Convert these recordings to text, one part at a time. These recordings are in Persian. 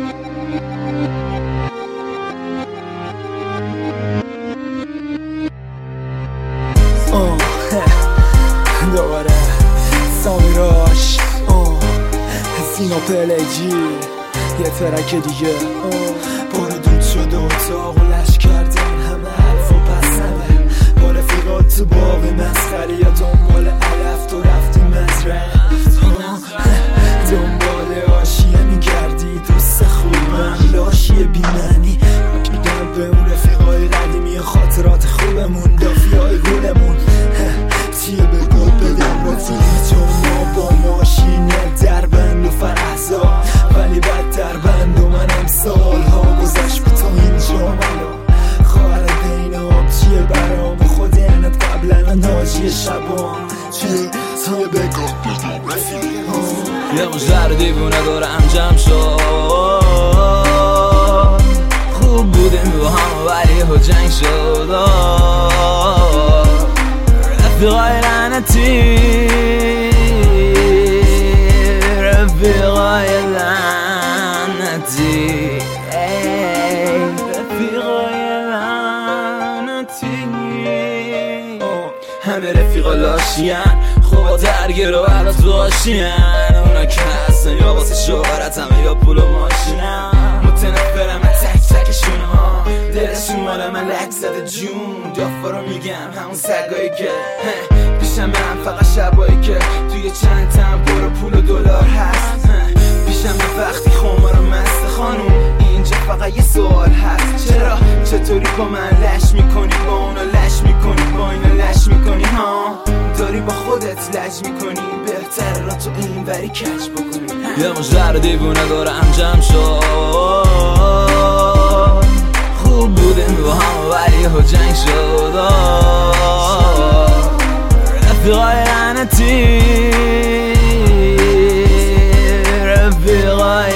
دوباره سامیراش سینا پلجی یه ترک دیگه بار دود شده اتاق و لش کردن همه حرف و پسنده با رفیقات تو باقی مسخری یا دنبال علف تو رفتی مزرعه دنبال آشیه میگردی دوست خوبم لاشی بیمنی میگم به اون رفیقای قدیمی خاطرات خوبمون دافیای گلمون چیه بگو بدم رفیقی تو ما با ماشین در بند و فرحزا ولی بدتر بند و منم سالها گذشت به تو اینجا منو خواهر بین آب چیه برام خود اینت قبلا ناجی شبان چیه بگو بدم رفیقی یه مجدر دیوونه دارم جمع شد خوب بودیم با هم ولی ها جنگ شد رفیقای لعنتی رفیقای لعنتی رفیقای لعنتی همه رفیقا لاشین خوبا درگیر و حالا تو آشین اونا که هستن یا واسه شهرت همه یا پول و ماشینم متنفرم تک تکشون ها دلشون مال من لک زده جون دافا رو میگم همون سگایی که پیشم من فقط شبایی که توی چند تن برو پول و دلار هست پیشم وقتی خمار و مست خانوم اینجا فقط یه سوال هست چرا چطوری با من لش میکنی با اونا لش میکنی با اینا لش میکنی ها داری با خودت لج میکنی بهتر را تو این وری کج بکنی یه مجدر دیوونه دارم جمع شد خوب بودیم با هم ولی ها جنگ شد رفیقای لعنتی رفیقای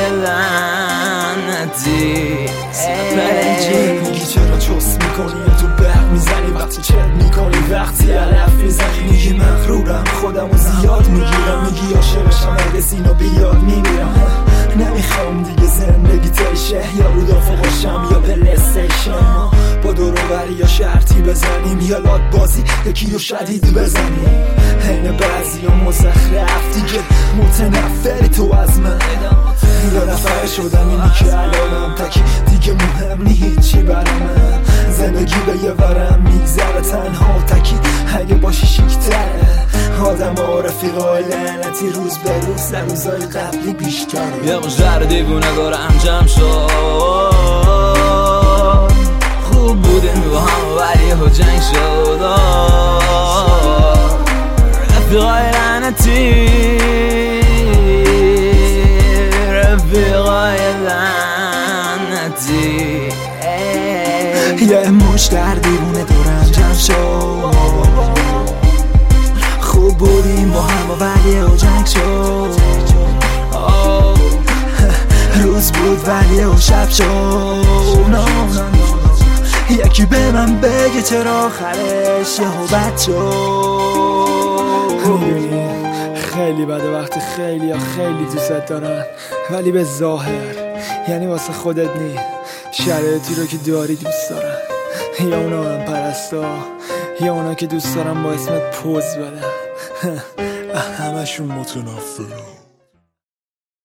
لعنتی میگی چرا چست میکنی یا تو برق میزنی وقتی چت میکنی وقتی علف میزنی میگی مغرورم خودم رو زیاد میگیرم میگی عاشقشم اگه سینا بیاد میمیرم نمیخوام دیگه زندگی تشه یا رودافو باشم یا پلیستیشن با دوروبری یا شرطی بزنیم یا لات بازی یکی رو شدید بزنیم حین بعضی ها مزخرف دیگه متنفری تو از من یا نفر شدم اینی که الانم تکی دیگه مهم نی هیچی برام زندگی به یه ورم میگذره تنها تکی اگه باشی شیکتره آدم ها رفیقای لعنتی روز به روز در روزای قبلی بیشتره یه مجدر دیوونه دارم جمع شد خوب بودیم با هم ولی ها جنگ شد رفیقای لعنتی رفیقای لعنتی یه مجدر دیوونه دارم جمع شد خوب بودیم با هم ولی ها جنگ شد روز بود ولی ها شب شد یکی به من بگه چرا آخرش یه بد شد خیلی بده وقتی خیلی یا خیلی دوست دارن ولی به ظاهر یعنی واسه خودت نی شرایطی رو که داری دوست دارن یا اونا هم پرستا یا اونا که دوست دارن با اسمت پوز بدن همشون متنفرن